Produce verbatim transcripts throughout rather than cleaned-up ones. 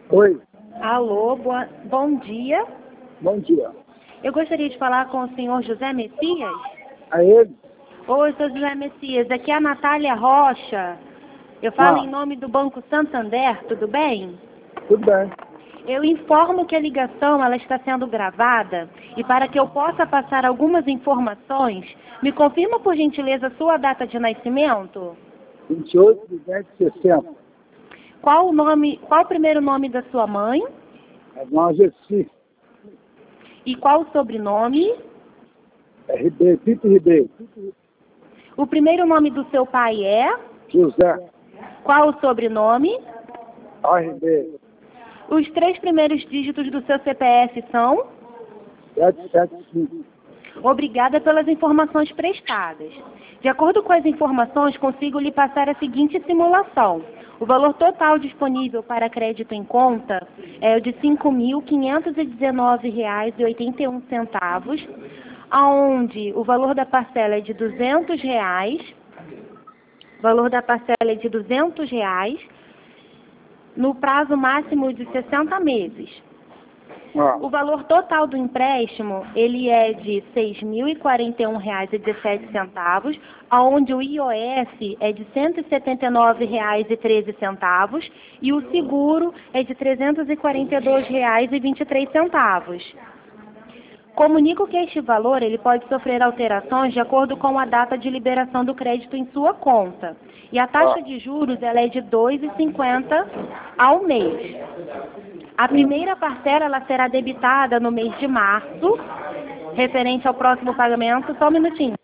Oi, Alô, boa, bom dia. bom dia. Eu gostaria de falar com o senhor José Messias. A ele? Oi, senhor José Messias, aqui é a Natália Rocha. Eu falo Ah, em nome do Banco Santander, tudo bem? tudo bem. Eu informo que a ligação ela está sendo gravada e para que eu possa passar algumas informações, me confirma por gentileza a sua data de nascimento? vinte e oito de dezembro de sessenta. Qual o nome, qual o primeiro nome da sua mãe É Dona Gessi. e qual o sobrenome? É Ribeiro, Tito Ribeiro. O primeiro nome do seu pai é? José. Qual o sobrenome? A. Ribeiro. Os três primeiros dígitos do seu C P F são? sete sete cinco. Obrigada pelas informações prestadas. De acordo com as informações, consigo lhe passar a seguinte simulação. O valor total disponível para crédito em conta é o de cinco mil quinhentos e dezenove reais e oitenta e um centavos, onde o valor da parcela é de duzentos reais, o valor da parcela é de duzentos reais, no prazo máximo de sessenta meses. Ah, O valor total do empréstimo, ele é de seis mil e quarenta e um reais e dezessete centavos, onde o I O S é de cento e setenta e nove reais e treze centavos e o seguro é de trezentos e quarenta e dois reais e vinte e três centavos. Comunico que este valor ele pode sofrer alterações de acordo com a data de liberação do crédito em sua conta. E a taxa de juros ela é de dois vírgula cinquenta ao mês. A primeira parcela ela será debitada no mês de março, referente ao próximo pagamento. Só um minutinho.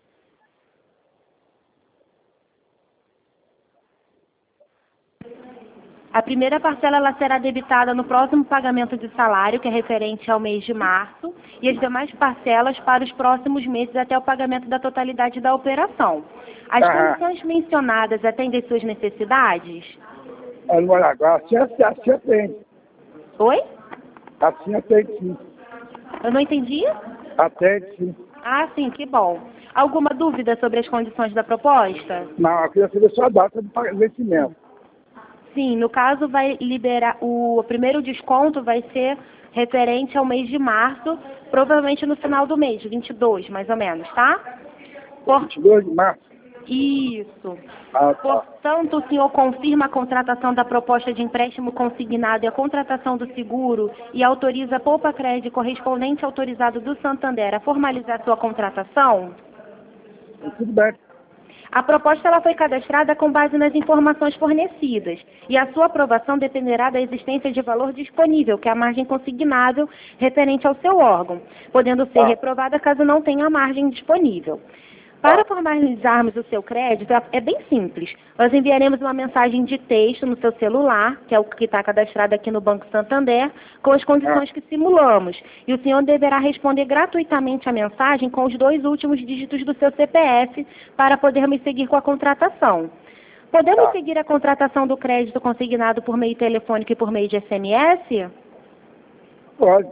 A primeira parcela ela será debitada no próximo pagamento de salário, que é referente ao mês de março, e as demais parcelas para os próximos meses até o pagamento da totalidade da operação. As Aham. condições mencionadas atendem suas necessidades? é no agora. Assim, assim, assim atende. Oi? Assim atende sim. Eu não entendi? Atende sim. Ah, sim, que bom. Alguma dúvida sobre as condições da proposta? Não, eu queria saber só a data de vencimento. Sim, no caso vai liberar, o primeiro desconto vai ser referente ao mês de março, provavelmente no final do mês, vinte e dois, mais ou menos, tá? Por... vinte e dois de março. Isso. Ah, tá. Portanto, o senhor confirma a contratação da proposta de empréstimo consignado e a contratação do seguro e autoriza a Poupa Crédito correspondente autorizado do Santander a formalizar sua contratação? Tudo bem. A proposta ela foi cadastrada com base nas informações fornecidas e a sua aprovação dependerá da existência de valor disponível, que é a margem consignável referente ao seu órgão, podendo ser Ah. reprovada caso não tenha a margem disponível. Para formalizarmos o seu crédito, é bem simples. Nós enviaremos uma mensagem de texto no seu celular, que é o que está cadastrado aqui no Banco Santander, com as condições que simulamos. E o senhor deverá responder gratuitamente a mensagem com os dois últimos dígitos do seu C P F para podermos seguir com a contratação. Podemos Tá. seguir a contratação do crédito consignado por meio telefônico e por meio de S M S? Pode.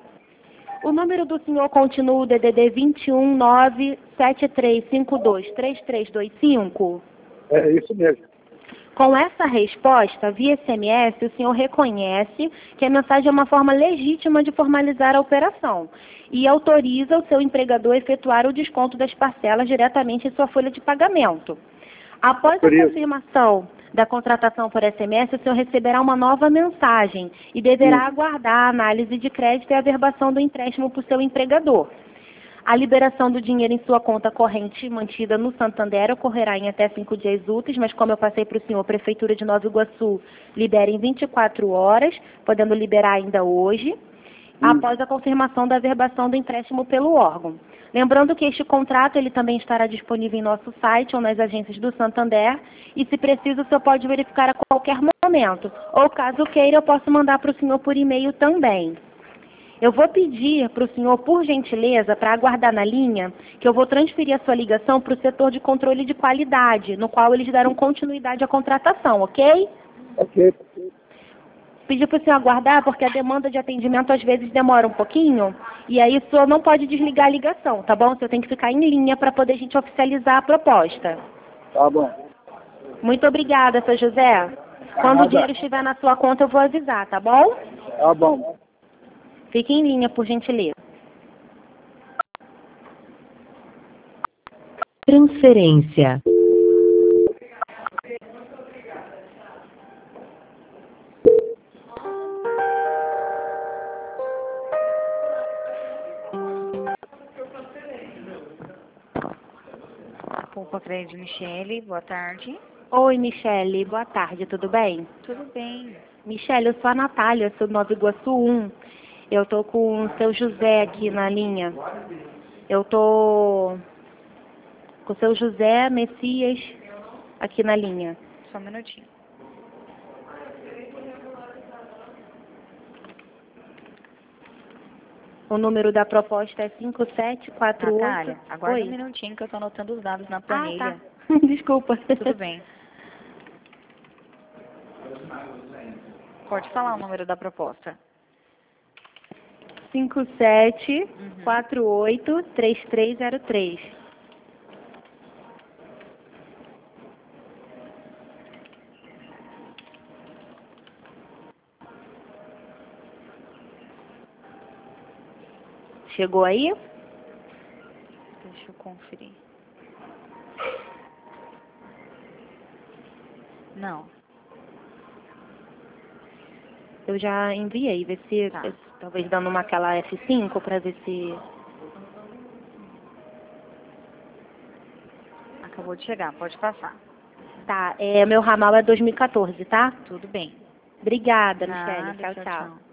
O número do senhor continua o D D D vinte e um nove sete três cinco dois três três dois cinco? É isso mesmo. Com essa resposta, via S M S, o senhor reconhece que a mensagem é uma forma legítima de formalizar a operação e autoriza o seu empregador a efetuar o desconto das parcelas diretamente em sua folha de pagamento. Após a Autoriza. confirmação da contratação por S M S, o senhor receberá uma nova mensagem e deverá Sim. aguardar a análise de crédito e a averbação do empréstimo para o seu empregador. A liberação do dinheiro em sua conta corrente mantida no Santander ocorrerá em até cinco dias úteis, mas como eu passei para o senhor, a Prefeitura de Nova Iguaçu libera em vinte e quatro horas, podendo liberar ainda hoje, após a confirmação da averbação do empréstimo pelo órgão. Lembrando que este contrato ele também estará disponível em nosso site ou nas agências do Santander e, se preciso, o senhor pode verificar a qualquer momento. Ou, caso queira, eu posso mandar para o senhor por e-mail também. Eu vou pedir para o senhor, por gentileza, para aguardar na linha, que eu vou transferir a sua ligação para o setor de controle de qualidade, no qual eles darão continuidade à contratação, ok? Ok. Pedir para o senhor aguardar, porque a demanda de atendimento às vezes demora um pouquinho, e aí o senhor não pode desligar a ligação, tá bom? O senhor tem que ficar em linha para poder a gente oficializar a proposta. Tá bom. Muito obrigada, seu José. Quando Ah, o dinheiro tá. estiver na sua conta, eu vou avisar, tá bom? Tá bom. Fique em linha, por gentileza. Transferência. Poupa Crédito Michele, boa tarde. Oi, Michele. Boa tarde, tudo bem? Tudo bem. Michele, eu sou a Natália, sou do Nova Iguaçu um. Eu tô com o seu José aqui na linha. Eu tô com o seu José Messias aqui na linha. Só um minutinho. O número da proposta é cinco sete quatro oito. Natália, aguarda Oi. um minutinho que eu tô anotando os dados na Ah, planilha. tá. Desculpa. Tudo bem. Pode falar o número da proposta. cinco sete Uhum. quatro oito três três zero três. Chegou aí? Deixa eu conferir. Não. Eu já enviei, ver se Tá. talvez dando uma aquela F cinco para ver se Acabou de chegar, pode passar. tá. É, meu ramal é dois mil e quatorze, tá? Tudo bem. Obrigada, Michele. Nada, Tchau, tchau, tchau. tchau.